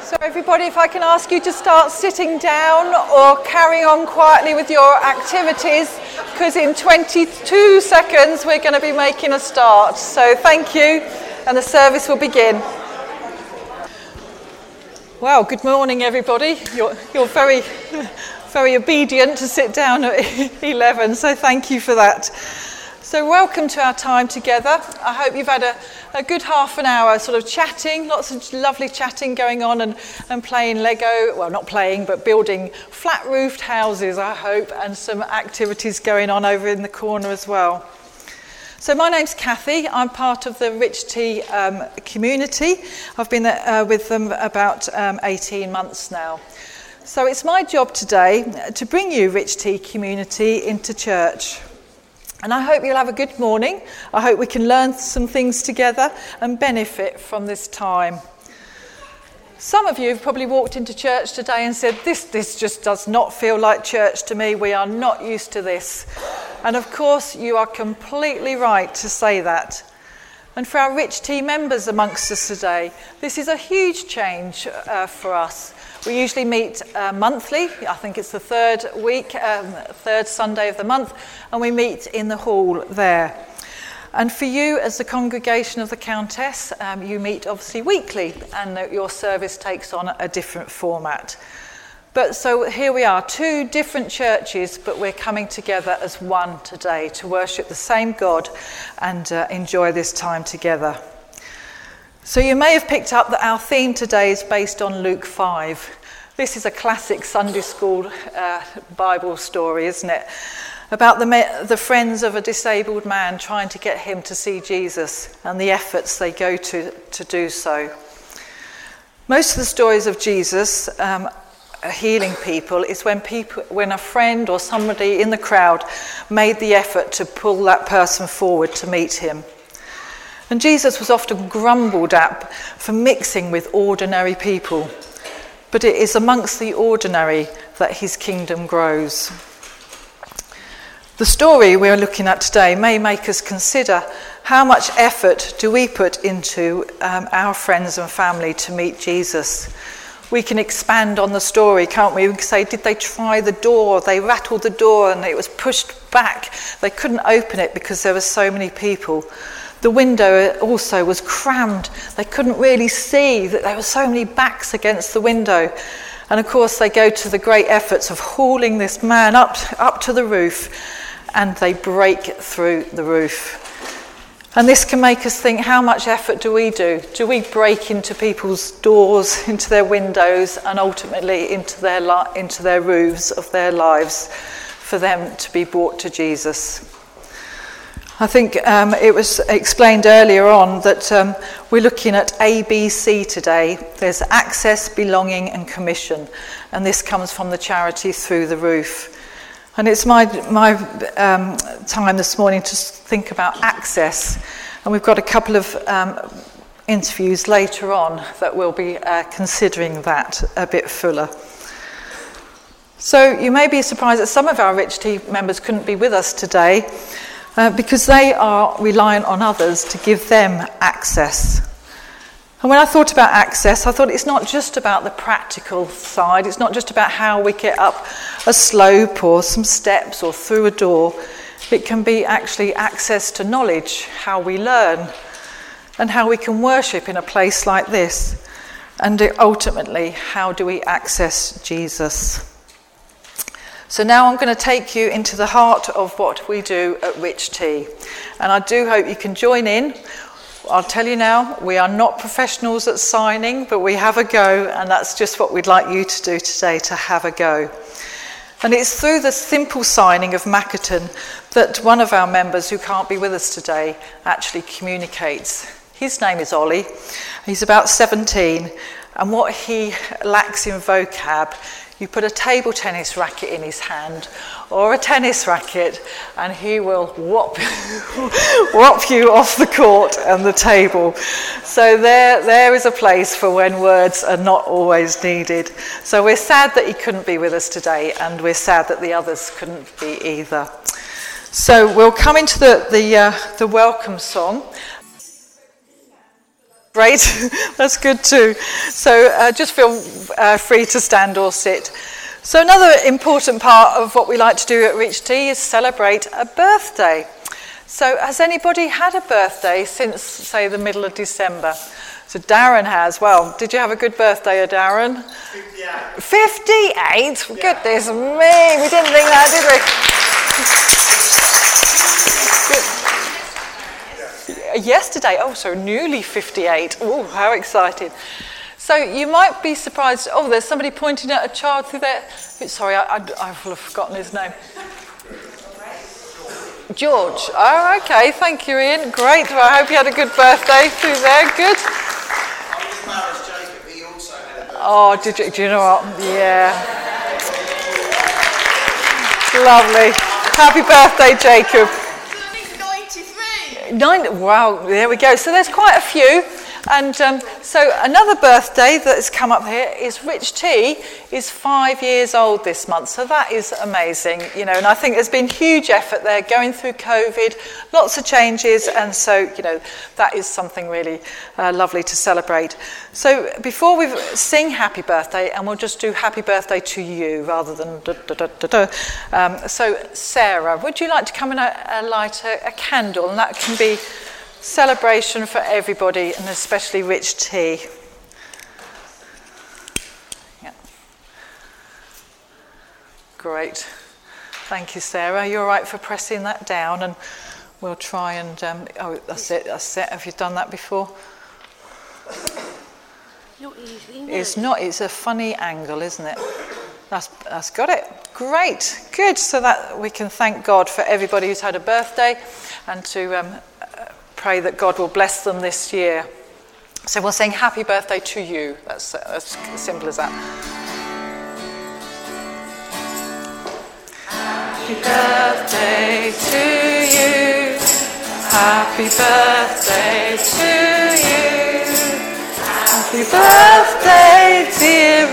So everybody, if I can ask you to start sitting down or carry on quietly with your activities, because in 22 seconds we're going to be making a start. So thank you, and the service will begin. Well, good morning everybody. You're very, very obedient to sit down at 11, so thank you for that. So welcome to our time together. I hope you've had a good half an hour sort of chatting, lots of lovely chatting going on and playing Lego, well not playing, but building flat-roofed houses, I hope, and some activities going on over in the corner as well. So my name's Kathy. I'm part of the Rich Tea community. I've been with them about 18 months now. So it's my job today to bring you Rich Tea community into church. And I hope you'll have a good morning. I hope we can learn some things together and benefit from this time. Some of you have probably walked into church today and said, this just does not feel like church to me. We are not used to this. And of course, you are completely right to say that. And for our Rich Tea members amongst us today, this is a huge change for us. We usually meet monthly. I think it's the third Sunday of the month, and we meet in the hall there. And for you, as the congregation of the Countess, you meet obviously weekly, and your service takes on a different format. But so here we are, two different churches, but we're coming together as one today to worship the same God and enjoy this time together. So you may have picked up that our theme today is based on Luke 5. This is a classic Sunday school Bible story, isn't it? About the friends of a disabled man trying to get him to see Jesus and the efforts they go to do so. Most of the stories of Jesus healing people is when a friend or somebody in the crowd made the effort to pull that person forward to meet him. And Jesus was often grumbled at for mixing with ordinary people. But it is amongst the ordinary that his kingdom grows. The story we are looking at today may make us consider how much effort do we put into our friends and family to meet Jesus. We can expand on the story, can't we? We can say, did they try the door? They rattled the door and it was pushed back. They couldn't open it because there were so many people. The window also was crammed. They couldn't really see that there were so many backs against the window. And of course they go to the great efforts of hauling this man up to the roof, and they break through the roof. And this can make us think, how much effort do we do? Do we break into people's doors, into their windows, and ultimately into their roofs of their lives for them to be brought to Jesus? I think it was explained earlier on that we're looking at ABC today. There's access, belonging and commission. And this comes from the charity Through the Roof. And it's my time this morning to think about access. And we've got a couple of interviews later on that will be considering that a bit fuller. So you may be surprised that some of our Rich Tea members couldn't be with us today. Because they are reliant on others to give them access. And when I thought about access, I thought it's not just about the practical side. It's not just about how we get up a slope or some steps or through a door. It can be actually access to knowledge, how we learn, and how we can worship in a place like this. And ultimately, how do we access Jesus? So now I'm going to take you into the heart of what we do at Rich Tea. And I do hope you can join in. I'll tell you now, we are not professionals at signing, but we have a go, and that's just what we'd like you to do today, to have a go. And it's through the simple signing of Makaton that one of our members who can't be with us today actually communicates. His name is Ollie. He's about 17, and what he lacks in vocab, you put a table tennis racket in his hand or a tennis racket and he will whop you off the court and the table. So there is a place for when words are not always needed. So we're sad that he couldn't be with us today, and we're sad that the others couldn't be either. So we'll come into the welcome song. Great, that's good too. So just feel free to stand or sit. So another important part of what we like to do at Rich Tea is celebrate a birthday. So has anybody had a birthday since, say, the middle of December? So Darren has. Well, did you have a good birthday, Darren? 58. 58? Yeah. Goodness me, we didn't think that, did we? Yesterday, so newly 58. Oh, how exciting. So you might be surprised, there's somebody pointing at a child through there. Sorry, I will have forgotten his name. George. Oh, okay, thank you, Ian. Great, well, I hope you had a good birthday through there. Good. I was married to Jacob, he also had a birthday. Oh, did you? Do you know what? Yeah. Lovely. Happy birthday, Jacob. 93. Wow, there we go. So there's quite a few. And so another birthday that has come up here is Rich Tea is 5 years old this month. So that is amazing, and I think there's been huge effort there going through COVID, lots of changes. And so, that is something really lovely to celebrate. So before we sing happy birthday, and we'll just do happy birthday to you rather than so Sarah, would you like to come and light a candle? And that can be celebration for everybody, and especially Rich Tea. Yeah. Great. Thank you, Sarah. You're all right for pressing that down, and we'll try and... that's it. Have you done that before? Not easy, no. It's not. It's a funny angle, isn't it? That's got it. Great. Good. So that we can thank God for everybody who's had a birthday, and to... pray that God will bless them this year. So we'll sing happy birthday to you. That's as simple as that. Happy birthday to you. Happy birthday to you. Happy birthday, dear.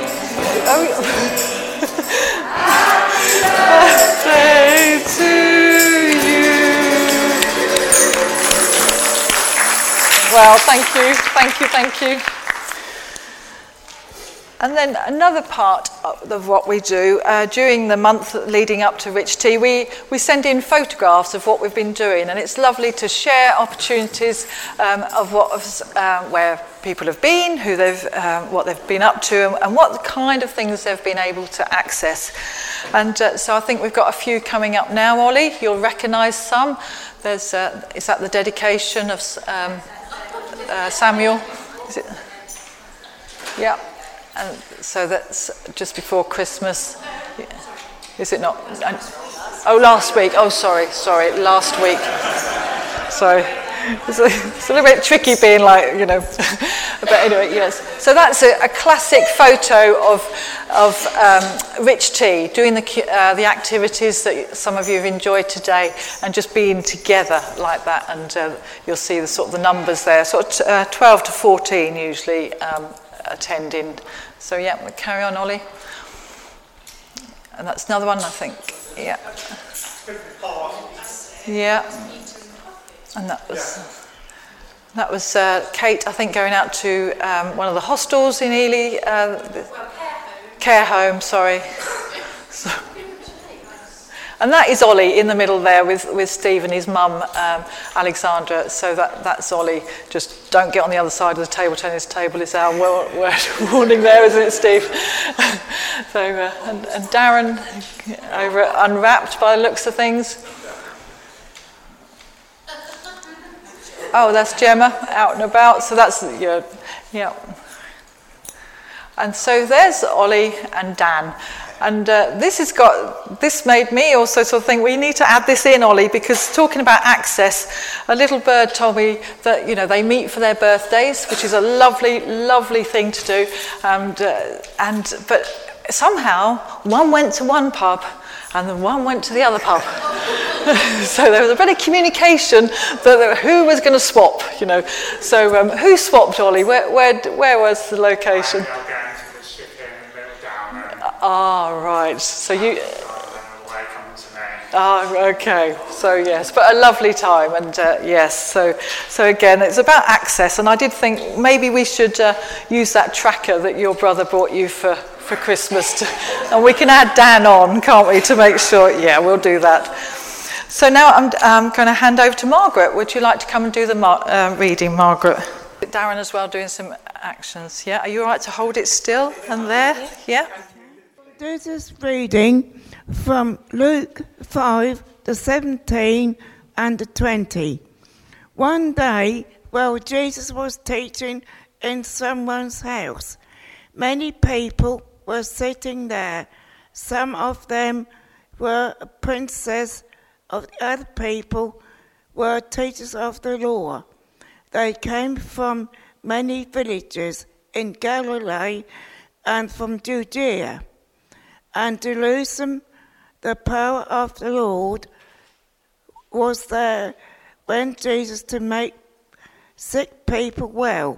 Happy birthday to you. Well, thank you. And then another part of what we do during the month leading up to Rich Tea, we send in photographs of what we've been doing, and it's lovely to share opportunities of where people have been, what they've been up to, and what kind of things they've been able to access. And so I think we've got a few coming up now, Ollie. You'll recognise some. It's at the dedication of Samuel. Is it? Yeah. And so that's just before Christmas. Is it not? Last week. Sorry, last week. Sorry. It's a little bit tricky being like, but anyway, yes. So that's a classic photo of Rich Tea, doing the activities that some of you have enjoyed today, and just being together like that. And you'll see the sort of the numbers there, sort of 12 to 14 usually attending. So yeah, we'll carry on, Ollie. And that's another one, I think. Yeah. Yeah. And that was Kate, I think, going out to one of the hostels in Ely. Care home, sorry. And that is Ollie in the middle there with Steve and his mum, Alexandra. So that's Ollie. Just don't get on the other side of the table tennis table. It's our word warning there, isn't it, Steve? So and Darren over at Unwrapped by the looks of things. Oh, that's Gemma out and about. So that's yeah. And so there's Ollie and Dan. And this made me also sort of think we need to add this in, Ollie, because talking about access, a little bird told me that they meet for their birthdays, which is a lovely, lovely thing to do. But somehow one went to one pub and then one went to the other pub. So there was a bit of communication that who was going to swap, So who swapped, Ollie? Where was the location? Ah, right. So you. Away coming to me. Oh, okay. So yes, but a lovely time, and yes. So again, it's about access, and I did think maybe we should use that tracker that your brother brought you for Christmas, and we can add Dan on, can't we, to make sure? Yeah, we'll do that. So now I'm going to hand over to Margaret. Would you like to come and do the reading, Margaret? Darren as well, doing some actions. Yeah, are you all right to hold it still and there? Yeah. This is reading from Luke 5, the 17 and the 20. One day, while Jesus was teaching in someone's house, many people were sitting there. Some of them were princes, of the other people were teachers of the law. They came from many villages in Galilee and from Judea and Jerusalem. The power of the Lord was there when Jesus to make sick people well.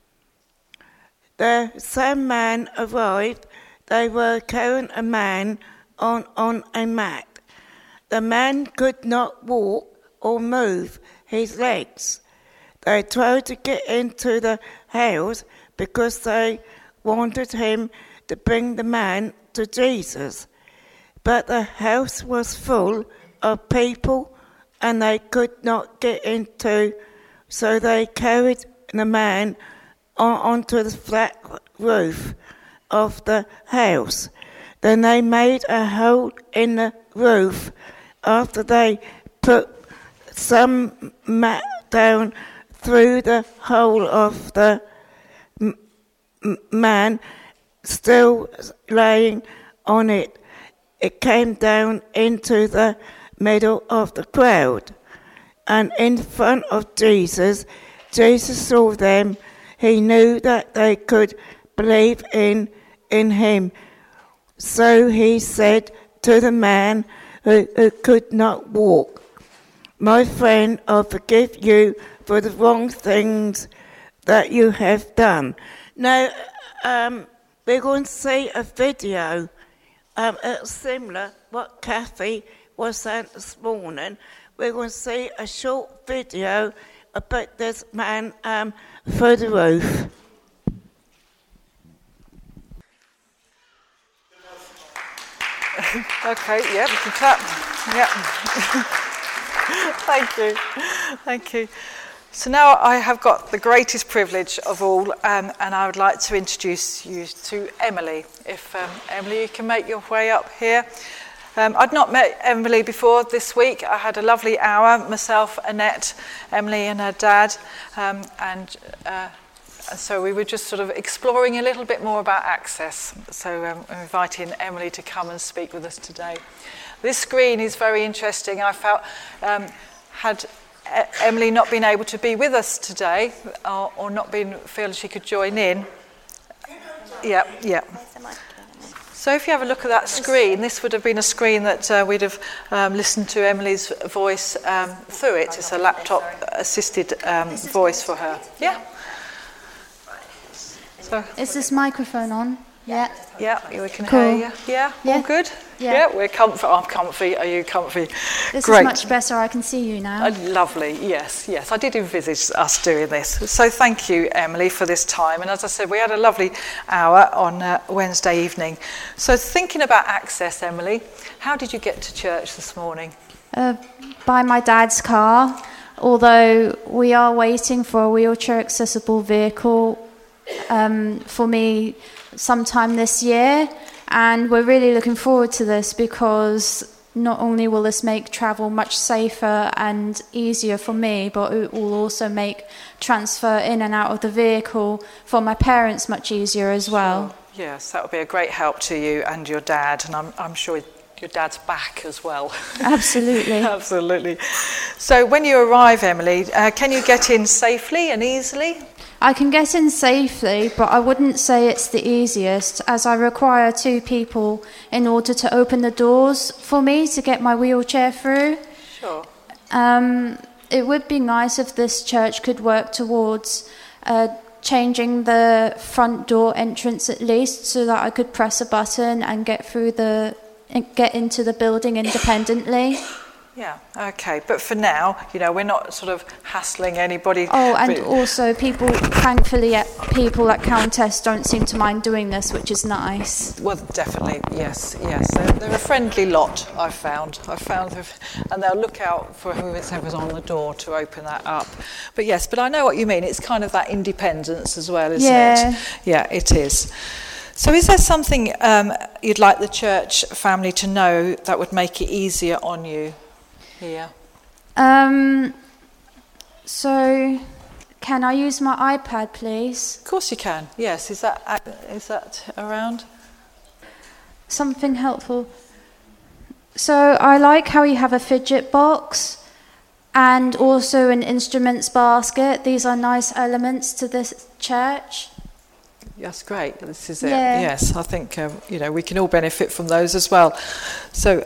The same man arrived. They were carrying a man on a mat. The man could not walk or move his legs. They tried to get into the house because they wanted him to bring the man to Jesus. But the house was full of people and they could not get into, so they carried the man onto the flat roof of the house. Then they made a hole in the roof after they put some mat down through the hole of the man still laying on it. It came down into the middle of the crowd. And in front of Jesus saw them. He knew that they could believe in him. So he said to the man who could not walk, "My friend, I forgive you for the wrong things that you have done." Now, we're going to see a video similar what Kathy was saying this morning. We're going to see a short video about this man through the roof. Okay, yeah, we can clap. Yeah. Thank you. So now I have got the greatest privilege of all, and I would like to introduce you to Emily. If Emily, you can make your way up here. I'd not met Emily before this week. I had a lovely hour, myself, Annette, Emily and her dad, and so we were just sort of exploring a little bit more about access. So I'm inviting Emily to come and speak with us today. This screen is very interesting. I felt, had Emily not been able to be with us today, or not feel she could join in. Yeah. So if you have a look at that screen, this would have been a screen that we'd have listened to Emily's voice through it. It's a laptop-assisted voice for her. Yeah. So, is this microphone on? Yeah. Yeah, we can cool. hear you. Yeah, all good? Yeah, we're comfy. I'm comfy. Are you comfy? This Great. is much better. I can see you now. Lovely. Yes. I did envisage us doing this. So thank you, Emily, for this time. And as I said, we had a lovely hour on Wednesday evening. So thinking about access, Emily, how did you get to church this morning? By my dad's car, although we are waiting for a wheelchair accessible vehicle for me sometime this year, and we're really looking forward to this because not only will this make travel much safer and easier for me, but it will also make transfer in and out of the vehicle for my parents much easier as well. Sure. Yes, that would be a great help to you and your dad, and I'm sure your dad's back as well. Absolutely. Absolutely. So when you arrive, Emily, can you get in safely and easily? I can get in safely, but I wouldn't say it's the easiest, as I require 2 people in order to open the doors for me to get my wheelchair through. Sure. It would be nice if this church could work towards changing the front door entrance at least, so that I could press a button and get through the get into the building independently. Yeah, okay. But for now, we're not sort of hassling anybody. Oh, and also thankfully, people at Countess don't seem to mind doing this, which is nice. Well, definitely, yes. They're a friendly lot, I've found, and they'll look out for whoever's on the door to open that up. But I know what you mean. It's kind of that independence as well, isn't it? Yeah, it is. So is there something you'd like the church family to know that would make it easier on you here? So can I use my iPad, please? Of course you can. Yes. Is that around? Something helpful. So I like how you have a fidget box and also an instruments basket. These are nice elements to this church. That's great. This is it. Yeah. Yes, I think we can all benefit from those as well. So,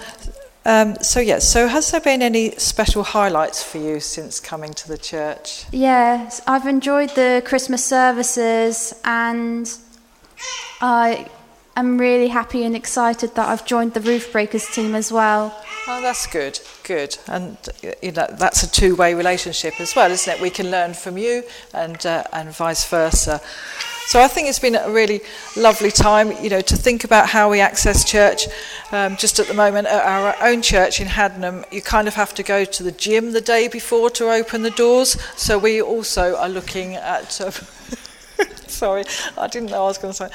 So has there been any special highlights for you since coming to the church? Yes, I've enjoyed the Christmas services, and I am really happy and excited that I've joined the Roof Breakers team as well. Oh, that's good. And that's a two-way relationship as well, isn't it? We can learn from you and vice versa. So I think it's been a really lovely time, to think about how we access church. Just at the moment, at our own church in Haddenham, you kind of have to go to the gym the day before to open the doors. So we also are looking at... Sorry, I didn't know I was going to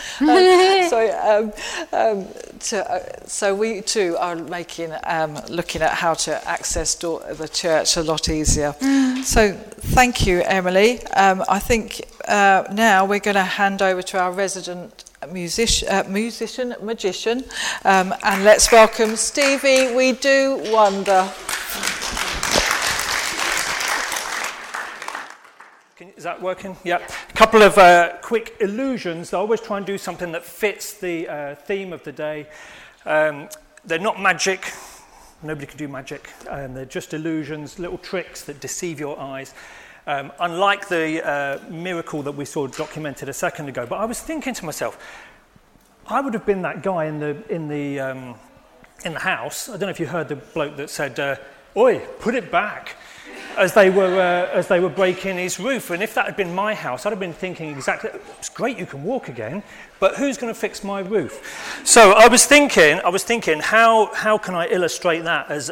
say. So we too are looking at how to access the church a lot easier. So thank you, Emily. I think now we're going to hand over to our resident magician, and let's welcome Stevie. We do wonder. Is that working? Yeah. A couple of quick illusions. I always try and do something that fits the theme of the day. They're not magic. Nobody can do magic. They're just illusions, little tricks that deceive your eyes. Unlike the miracle that we saw documented a second ago. But I was thinking to myself, I would have been that guy in the house. I don't know if you heard the bloke that said, "Oi, put it back," as they were breaking his roof. And if that had been my house, I'd have been thinking exactly, it's great you can walk again, but who's going to fix my roof? So I was thinking, how can I illustrate that as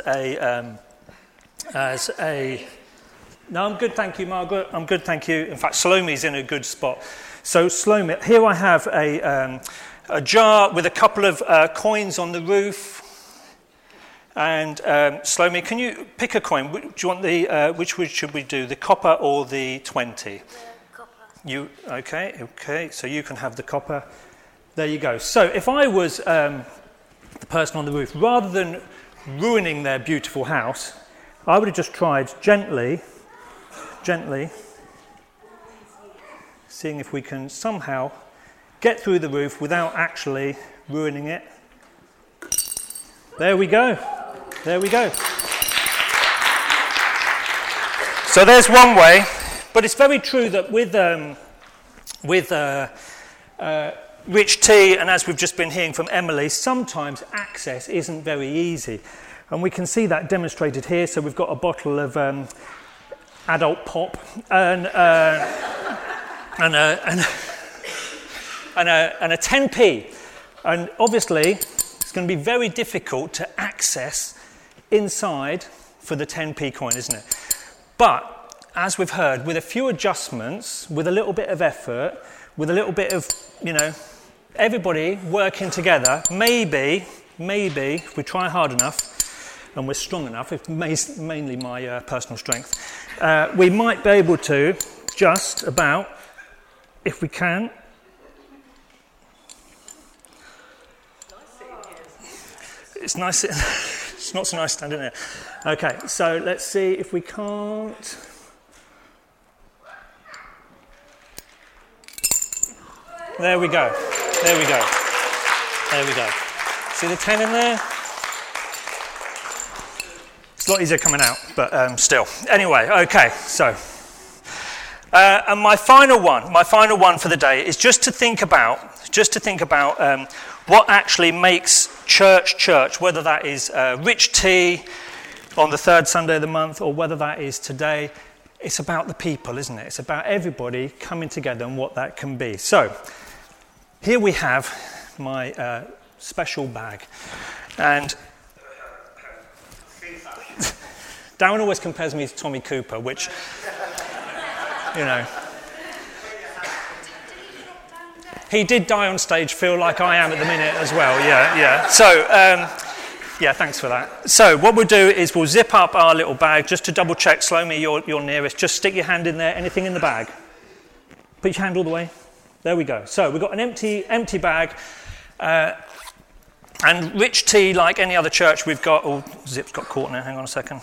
a... No, I'm good, thank you, Margaret. I'm good, thank you. In fact, Slomi's in a good spot. So Slomi, here I have a jar with a couple of coins on the roof. And Slomi, can you pick a coin? Do you want which should we do, the copper or the 20? The copper. You okay. So you can have the copper. There you go. So if I was the person on the roof, rather than ruining their beautiful house, I would have just tried gently, seeing if we can somehow get through the roof without actually ruining it. There we go. So there's one way, but it's very true that with Rich T, and as we've just been hearing from Emily, sometimes access isn't very easy. And we can see that demonstrated here. So we've got a bottle of adult pop and a 10p. And obviously, it's going to be very difficult to access inside for the 10p coin, isn't it? But, as we've heard, with a few adjustments, with a little bit of effort, with a little bit of, everybody working together, maybe, if we try hard enough, and we're strong enough, it's mainly my personal strength, we might be able to just about, if we can. It's nice. It's not so nice standing there. Okay, so let's see if we can't. There we go. See the 10 in there? It's a lot easier coming out, but still. Anyway, okay, so. And my final one for the day is just to think about what actually makes church, whether that is Rich Tea on the third Sunday of the month, or whether that is today. It's about the people, isn't it? It's about everybody coming together and what that can be. So, here we have my special bag. And Darren always compares me to Tommy Cooper, which, you know. He did die on stage, feel like I am at the minute as well, yeah. So, yeah, thanks for that. So what we'll do is we'll zip up our little bag, just to double check, Slomi, you're nearest. Just stick your hand in there, anything in the bag. Put your hand all the way. There we go. So we've got an empty bag. And Rich Tea, like any other church, we've got... Oh, zip's got caught in it, hang on a second.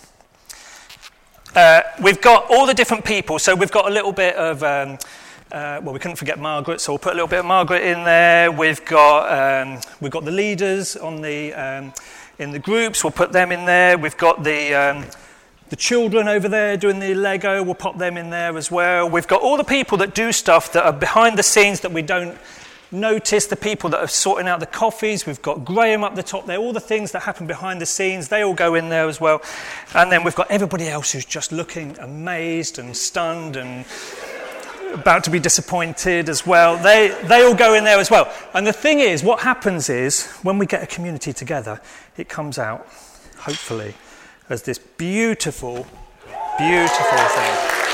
We've got all the different people, so we've got a little bit of... well, we couldn't forget Margaret, so we'll put a little bit of Margaret in there. We've got the leaders on the in the groups. We'll put them in there. We've got the children over there doing the Lego. We'll pop them in there as well. We've got all the people that do stuff that are behind the scenes that we don't notice. The people that are sorting out the coffees. We've got Graham up the top there. All the things that happen behind the scenes, they all go in there as well. And then we've got everybody else who's just looking amazed and stunned and about to be disappointed as well. They all go in there as well. And the thing is, what happens is, when we get a community together, it comes out, hopefully, as this beautiful, beautiful thing.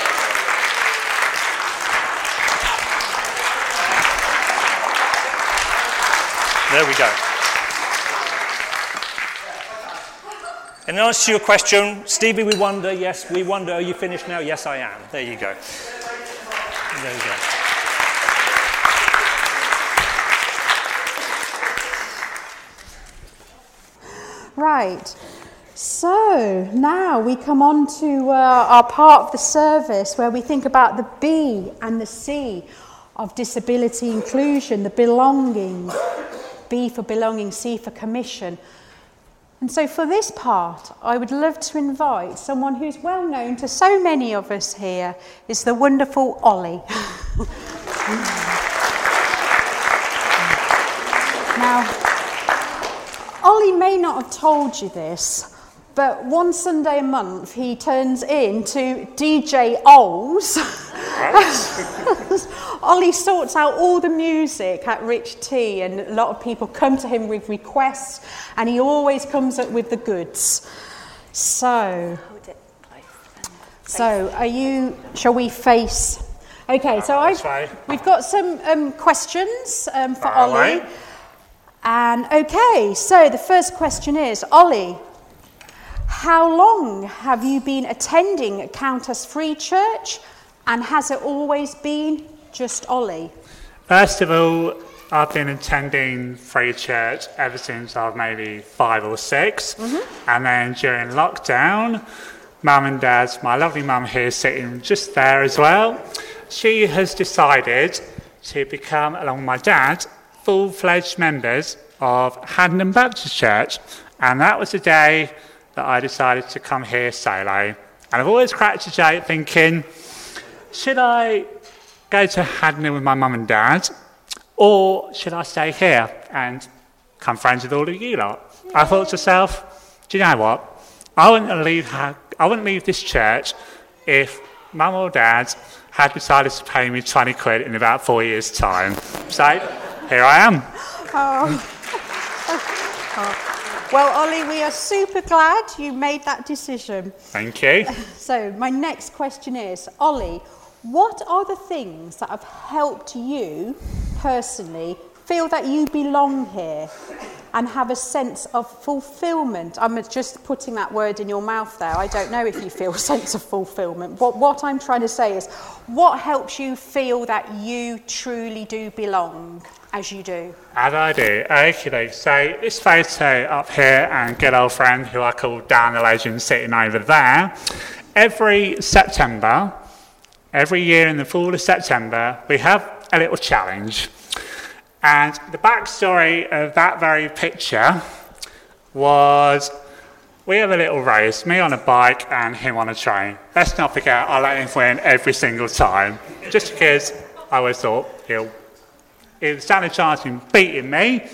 There we go. In answer to your question, Stevie, we wonder, yes, we wonder, are you finished now? Yes, I am. There you go. There you go. Right, so now we come on to our part of the service where we think about the B and the C of disability inclusion, the belonging. B for belonging, C for commission. And so for this part, I would love to invite someone who's well known to so many of us here, is the wonderful Ollie. Now, Ollie may not have told you this, but one Sunday a month he turns in to DJ Ols. Ollie sorts out all the music at Rich Tea, and a lot of people come to him with requests, and he always comes up with the goods. So, are you? Shall we face? Okay, so we've got some questions for Ollie. And okay, so the first question is, Ollie, how long have you been attending Countess Free Church, and has it always been just Ollie? First of all, I've been attending Free Church ever since I was maybe 5 or 6. Mm-hmm. And then during lockdown, Mum and Dad, my lovely mum here sitting just there as well, she has decided to become, along with my dad, full-fledged members of Haddon Baptist Church. And that was the day that I decided to come here solo. And I've always cracked a joke thinking, should I go to Haddon with my mum and dad, or should I stay here and become friends with all of you lot? Yeah. I thought to myself, do you know what? I wouldn't leave this church if mum or dad had decided to pay me 20 quid in about 4 years' time. So, here I am. Oh. Well, Ollie, we are super glad you made that decision. Thank you. So, my next question is, Ollie, what are the things that have helped you personally feel that you belong here and have a sense of fulfillment? I'm just putting that word in your mouth there. I don't know if you feel a sense of fulfillment. What I'm trying to say is, what helps you feel that you truly do belong as you do? As I do. Okay, so this photo up here and good old friend who I call Dan the Legend sitting over there, every September, every year in the fall of September, we have a little challenge. And the backstory of that very picture was we have a little race, me on a bike and him on a train. Let's not forget, I let him win every single time, just because I always thought he'll stand a chance of him beating me,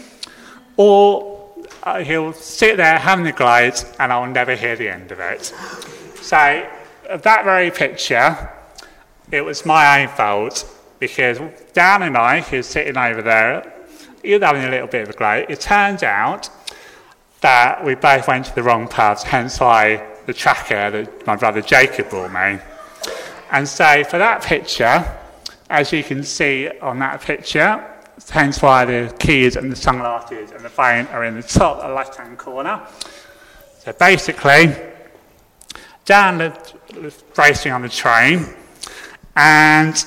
or he'll sit there having the glades and I'll never hear the end of it. So, that very picture, it was my own fault, because Dan and I, who was sitting over there, he was having a little bit of a glade. It turns out that we both went to the wrong paths, hence why the tracker that my brother Jacob brought me. And so for that picture, as you can see on that picture, hence why the keys and the sunglasses and the phone are in the top left-hand corner. So basically, Dan was racing on the train, and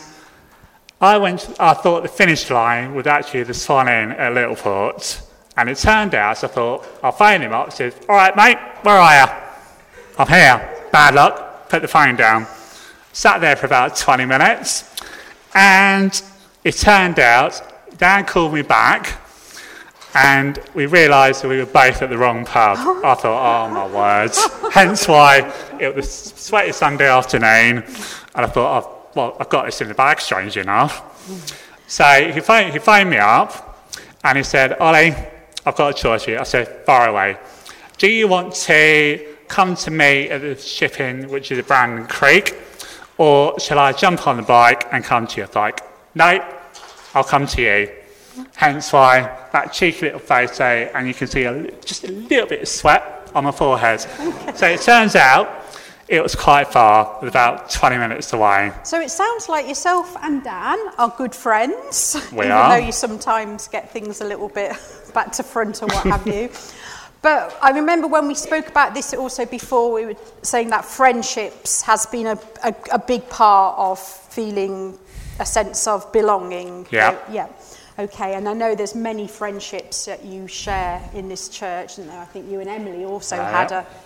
I thought the finish line was actually the Swan Inn at Littleport. And it turned out, so I thought, I'll phone him up. I said, all right, mate, where are you? I'm here. Bad luck. Put the phone down. Sat there for about 20 minutes. And it turned out, Dan called me back. And we realised that we were both at the wrong pub. I thought, oh, my words. Hence why it was a sweaty Sunday afternoon. And I thought, I've got this in the bag, strange enough. So he phoned me up. And he said, Ollie, I've got a choice here. I said, far away. Do you want to come to me at the shipping, which is at Brandon Creek, or shall I jump on the bike and come to you? Like, no, I'll come to you. Hence why that cheeky little photo, and you can see just a little bit of sweat on my forehead. So it turns out it was quite far, it was about 20 minutes away. So it sounds like yourself and Dan are good friends. We even are. though you sometimes get things a little bit back to front and what have you. But I remember when we spoke about this also before, we were saying that friendships has been a big part of feeling a sense of belonging. Yeah. Yeah. Okay, and I know there's many friendships that you share in this church, and I think you and Emily also had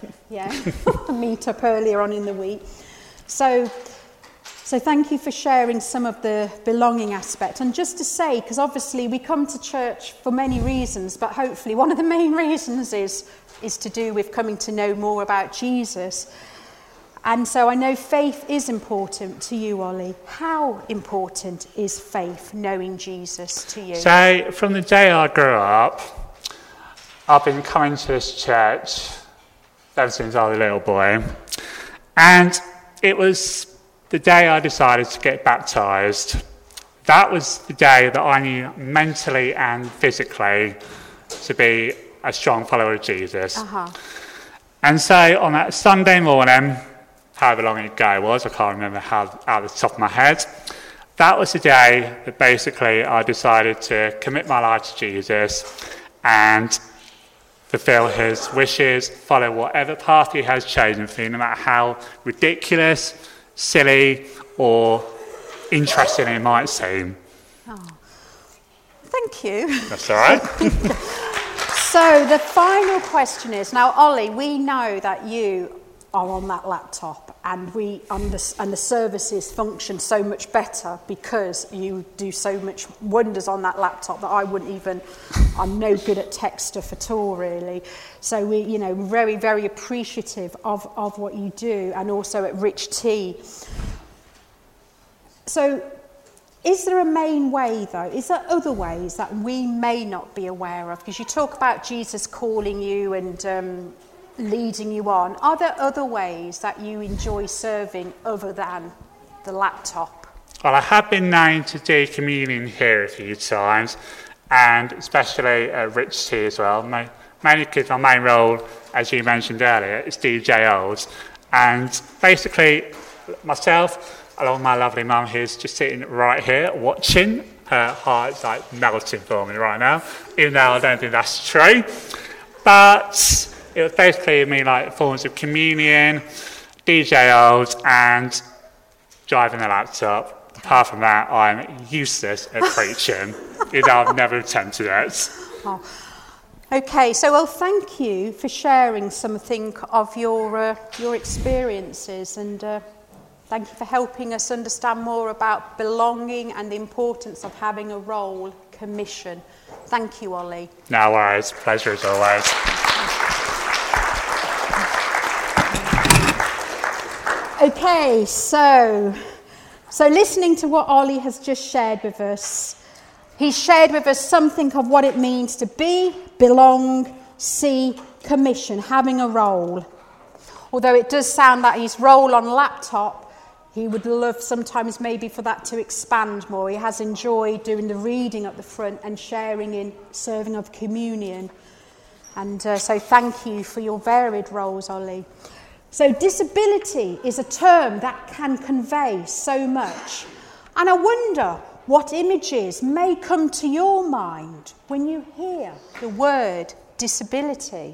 a meet up earlier on in the week. So thank you for sharing some of the belonging aspect. And just to say, because obviously we come to church for many reasons, but hopefully one of the main reasons is to do with coming to know more about Jesus. And so I know faith is important to you, Ollie. How important is faith, knowing Jesus, to you? So from the day I grew up, I've been coming to this church ever since I was a little boy. And it was the day I decided to get baptised. That was the day that I knew mentally and physically to be a strong follower of Jesus. And so on that Sunday morning, however long ago it was, I can't remember out of the top of my head, that was the day that basically I decided to commit my life to Jesus and fulfill his wishes, follow whatever path he has chosen for me, no matter how ridiculous, silly, or interesting it might seem. Oh. Thank you. That's all right. So the final question is, now Ollie, we know that you are on that laptop and the services function so much better because you do so much wonders on that laptop that I'm no good at tech stuff at all really. So we, very, very appreciative of what you do, and also at Rich Tea. So is there a main way though? Is there other ways that we may not be aware of? Because you talk about Jesus calling you and leading you on. Are there other ways that you enjoy serving other than the laptop? Well, I have been known to do communion here a few times, and especially at Rich Tea as well. Mainly because my main role, as you mentioned earlier, is DJ Olds. And basically, myself, along with my lovely mum, who's just sitting right here watching, her heart's like melting for me right now, even though I don't think that's true. But it was basically me like forms of communion, DJ Olds, and driving the laptop. Apart from that, I'm useless at preaching, even though I've never attempted it. Oh. Okay, so thank you for sharing something of your experiences, and thank you for helping us understand more about belonging and the importance of having a role, commission. Thank you, Ollie. No worries, pleasure as always. Okay, so listening to what Ollie has just shared with us, he's shared with us something of what it means to be, belong, see, commission, having a role. Although it does sound like his role on laptop, he would love sometimes maybe for that to expand more. He has enjoyed doing the reading at the front and sharing in serving of communion. And so thank you for your varied roles, Ollie. So disability is a term that can convey so much. And I wonder what images may come to your mind when you hear the word disability.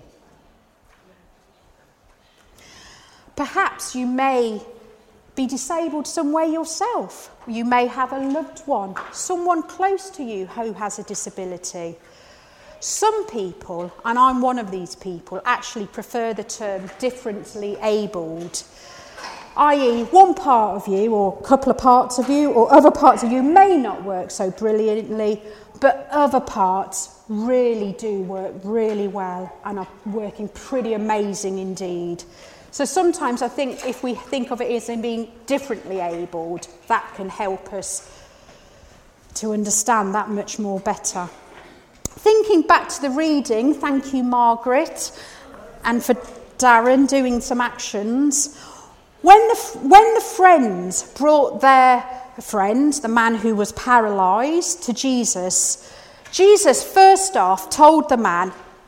Perhaps you may be disabled some way yourself. You may have a loved one, someone close to you who has a disability. Some people, and I'm one of these people, actually prefer the term differently abled, i.e. one part of you or a couple of parts of you or other parts of you may not work so brilliantly, but other parts really do work really well and are working pretty amazing indeed. So sometimes I think if we think of it as in being differently abled, that can help us to understand that much more better. Thinking back to the reading, thank you, Margaret, and for Darren doing some actions. When the friends brought their friend, the man who was paralysed, to Jesus, Jesus first off told the man,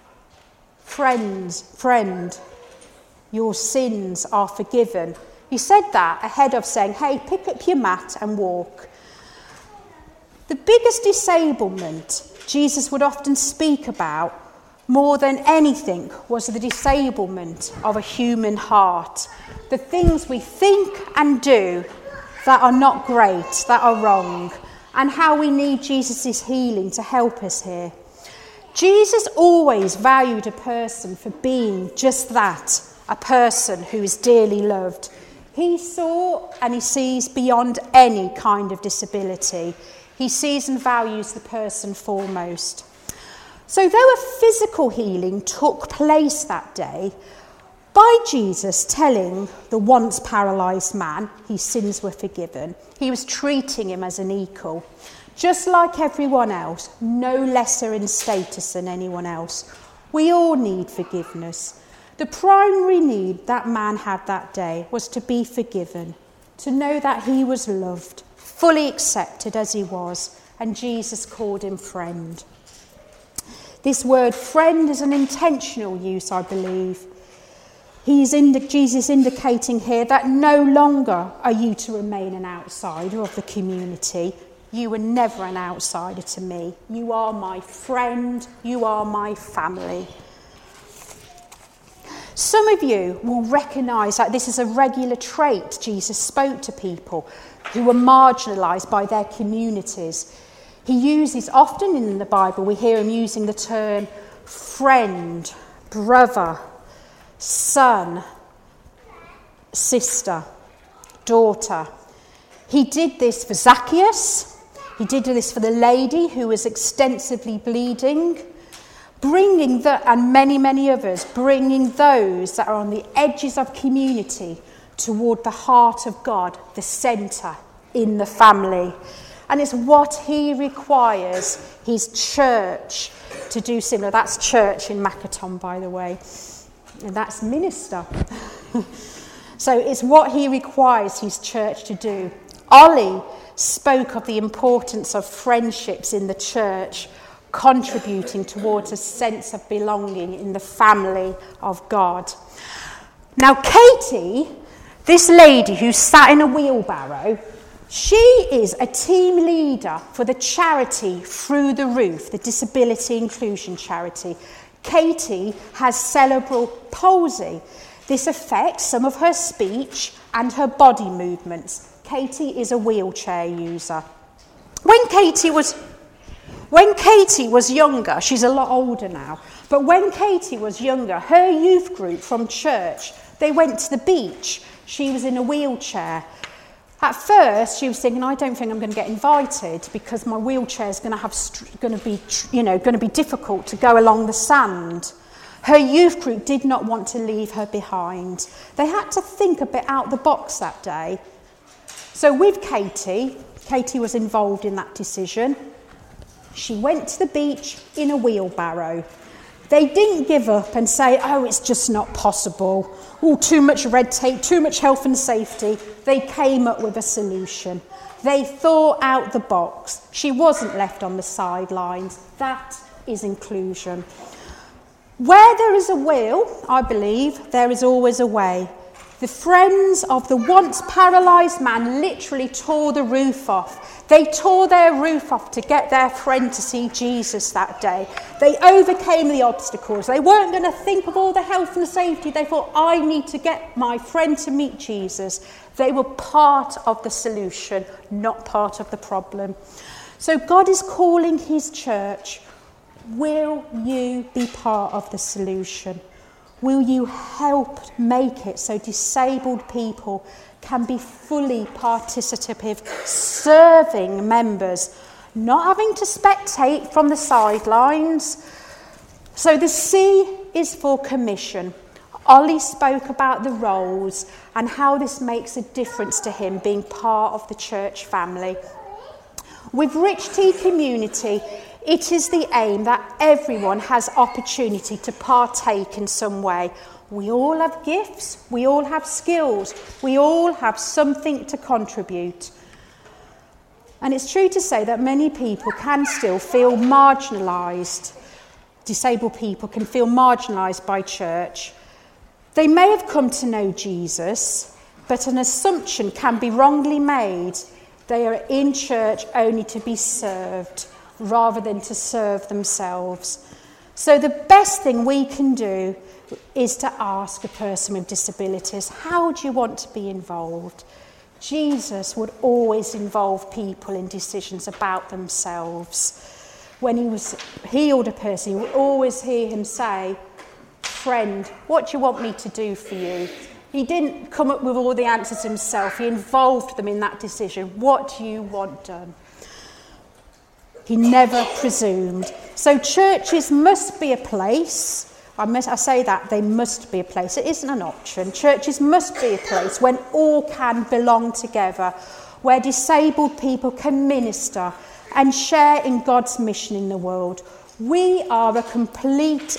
friend, your sins are forgiven. He said that ahead of saying, hey, pick up your mat and walk. The biggest disablement Jesus would often speak about more than anything was the disablement of a human heart. The things we think and do that are not great, that are wrong, and how we need Jesus' healing to help us here. Jesus always valued a person for being just that, a person who is dearly loved. He saw and he sees beyond any kind of disability. He sees and values the person foremost. So though a physical healing took place that day, by Jesus telling the once paralysed man his sins were forgiven, he was treating him as an equal. Just like everyone else, no lesser in status than anyone else. We all need forgiveness. The primary need that man had that day was to be forgiven, to know that he was loved, fully accepted as he was, and Jesus called him friend. This word friend is an intentional use, I believe. Jesus indicating here that no longer are you to remain an outsider of the community. You were never an outsider to me. You are my friend. You are my family. Some of you will recognise that this is a regular trait Jesus spoke to people who were marginalised by their communities. He uses often in the Bible, we hear him using the term friend, brother, son, sister, daughter. He did this for Zacchaeus. He did this for the lady who was extensively bleeding. And many others, bringing those that are on the edges of community toward the heart of God, the centre in the family. And it's what he requires his church to do similar. That's church in Makaton, by the way. And that's minister. So it's what he requires his church to do. Ollie spoke of the importance of friendships in the church, contributing towards a sense of belonging in the family of God. Now, Katie, this lady who sat in a wheelbarrow, she is a team leader for the charity Through the Roof, the disability inclusion charity. Katie has cerebral palsy. This affects some of her speech and her body movements. Katie is a wheelchair user. When Katie was younger, she's a lot older now, but when Katie was younger, her youth group from church, they went to the beach. She was in a wheelchair. At first, she was thinking, I don't think I'm going to get invited because my wheelchair is going to be difficult to go along the sand. Her youth group did not want to leave her behind. They had to think a bit out the box that day. So with Katie was involved in that decision. She went to the beach in a wheelbarrow. They didn't give up and say, oh, it's just not possible. Oh, too much red tape, too much health and safety. They came up with a solution. They thought out the box. She wasn't left on the sidelines. That is inclusion. Where there is a will, I believe, there is always a way. The friends of the once paralysed man literally tore the roof off. They tore their roof off to get their friend to see Jesus that day. They overcame the obstacles. They weren't going to think of all the health and safety. They thought, I need to get my friend to meet Jesus. They were part of the solution, not part of the problem. So God is calling his church. Will you be part of the solution? Will you help make it so disabled people can be fully participative, serving members, not having to spectate from the sidelines? So the C is for commission. Ollie spoke about the roles and how this makes a difference to him being part of the church family. With Rich Tea Community, it is the aim that everyone has opportunity to partake in some way. We all have gifts, we all have skills, we all have something to contribute. And it's true to say that many people can still feel marginalised. Disabled people can feel marginalised by church. They may have come to know Jesus, but an assumption can be wrongly made. They are in church only to be served, rather than to serve themselves. So the best thing we can do is to ask a person with disabilities, how do you want to be involved? Jesus would always involve people in decisions about themselves. When he was healed a person, you would always hear him say, friend, what do you want me to do for you? He didn't come up with all the answers himself. He involved them in that decision. What do you want done? He never presumed. So churches must be a place. I say that, they must be a place. It isn't an option. Churches must be a place when all can belong together, where disabled people can minister and share in God's mission in the world. We are incomplete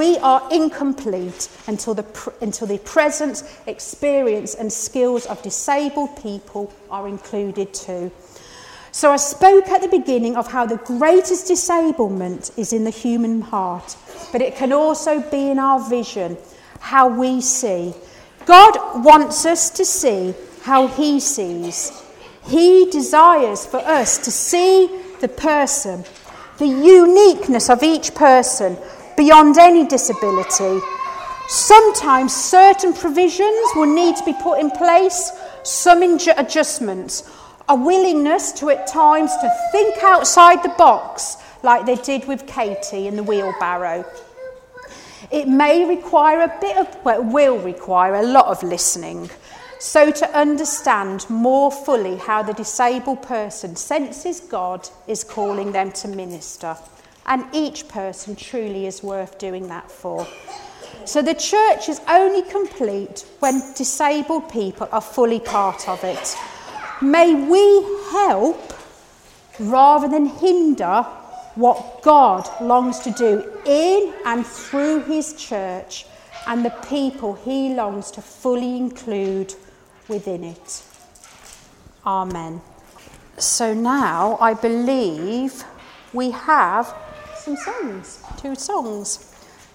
until the presence, experience and skills of disabled people are included too. So I spoke at the beginning of how the greatest disablement is in the human heart, but it can also be in our vision, how we see. God wants us to see how he sees. He desires for us to see the person, the uniqueness of each person beyond any disability. Sometimes certain provisions will need to be put in place, some adjustments. A willingness to at times to think outside the box like they did with Katie in the wheelbarrow. It may require will require a lot of listening, so to understand more fully how the disabled person senses God is calling them to minister, and each person truly is worth doing that for. So the church is only complete when disabled people are fully part of it. May we help rather than hinder what God longs to do in and through his church and the people he longs to fully include within it. Amen. So now I believe we have some songs, 2 songs.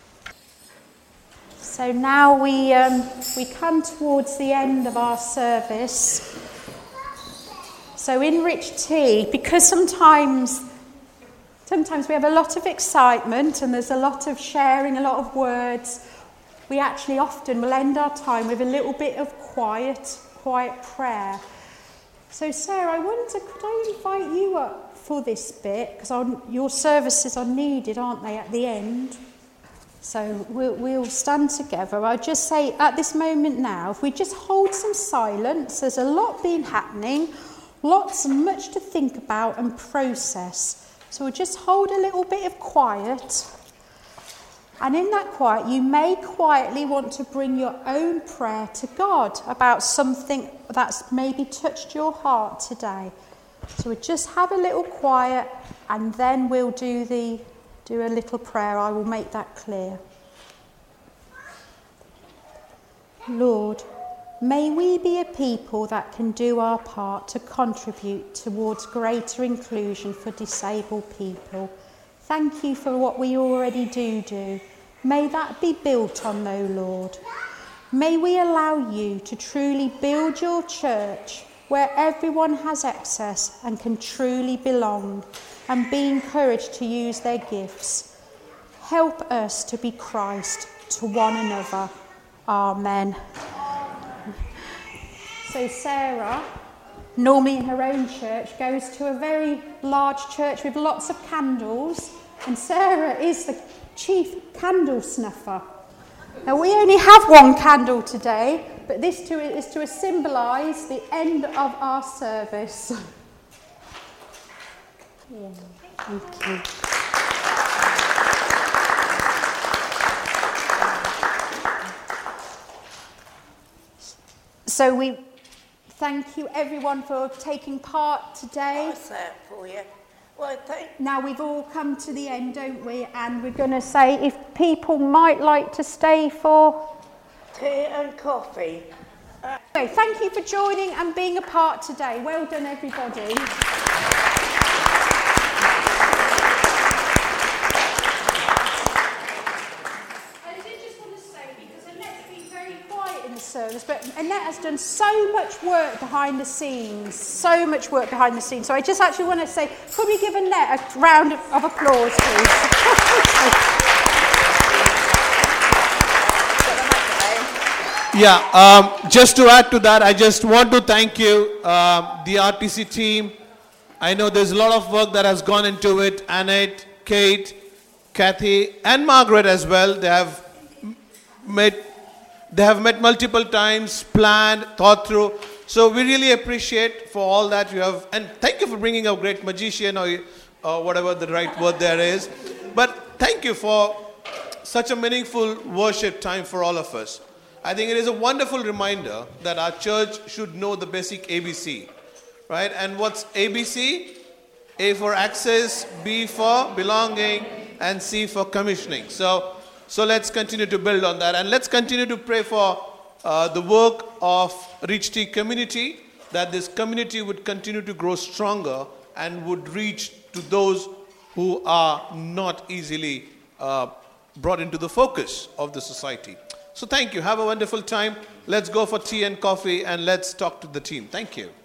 So now we come towards the end of our service. So in Rich Tea, because sometimes we have a lot of excitement and there's a lot of sharing, a lot of words, we actually often will end our time with a little bit of quiet prayer. So Sarah, I wonder, could I invite you up for this bit? Because your services are needed, aren't they, at the end? So we'll stand together. I'll just say at this moment now, if we just hold some silence, there's a lot being happening, lots and much to think about and process. So we'll just hold a little bit of quiet. And in that quiet, you may quietly want to bring your own prayer to God about something that's maybe touched your heart today. So we'll just have a little quiet, and then we'll do a little prayer. I will make that clear. Lord, may we be a people that can do our part to contribute towards greater inclusion for disabled people. Thank you for what we already do. May that be built on, though, Lord. May we allow you to truly build your church where everyone has access and can truly belong and be encouraged to use their gifts. Help us to be Christ to one another. Amen. So Sarah, normally in her own church, goes to a very large church with lots of candles, and Sarah is the chief candle snuffer. Now we only have one candle today, but this is to symbolise the end of our service. Yeah, thank you. So we thank you everyone for taking part today. What's that for you? Well, Now we've all come to the end, don't we? And we're going to say if people might like to stay for tea and coffee. Okay, thank you for joining and being a part today. Well done, everybody. Service, but Annette has done so much work behind the scenes, So I just actually want to say, could we give Annette a round of applause, please? Yeah, just to add to that, I just want to thank you, the RTC team. I know there's a lot of work that has gone into it. Annette, Kate, Kathy, and Margaret as well. They have met multiple times, planned, thought through. So we really appreciate for all that you have. And thank you for bringing a great magician or whatever the right word there is. But thank you for such a meaningful worship time for all of us. I think it is a wonderful reminder that our church should know the basic ABC. Right? And what's ABC? A for access, B for belonging, and C for commissioning. So let's continue to build on that, and let's continue to pray for the work of Reach T community, that this community would continue to grow stronger and would reach to those who are not easily brought into the focus of the society. So thank you. Have a wonderful time. Let's go for tea and coffee, and let's talk to the team. Thank you.